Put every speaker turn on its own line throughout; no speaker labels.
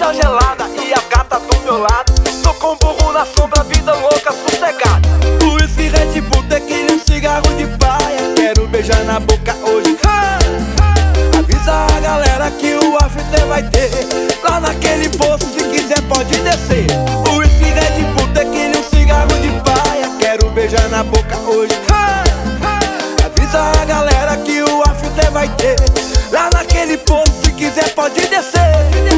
cerveja gelada e a gata do meu lado. Tô com burro na sombra, vida louca, sossegada.
Whisky, Red Bull, tequila, um cigarro de paia. Quero beijar na boca hoje. Avisa a galera que o after vai ter lá naquele poço, se quiser pode descer. Whisky, Red Bull, tequila, um cigarro de paia. Quero beijar na boca hoje. Avisa a galera que o after vai ter lá naquele poço, se quiser pode descer.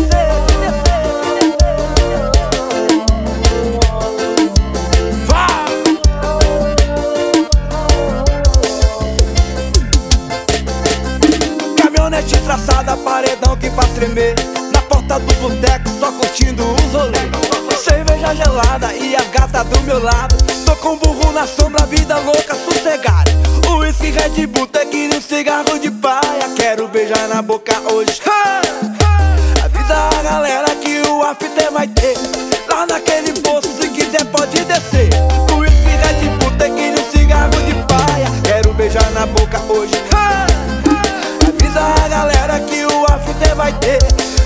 Caminhonete traçada, paredão que faz tremer. Na porta do boteco, só curtindo os rolês. Cerveja gelada e as gatas do meu lado. Tô com burro na sombra, vida louca, sossegada. Whisky, Red Bull, tequila, um cigarro de paia. Quero beijar na boca hoje. Avisa a galera que o after vai ter lá naquele poço, se quiser pode descer. Whisky, Red Bull, tequila, um cigarro de paia. Quero beijar na boca hoje. Avisa a galera que o after vai ter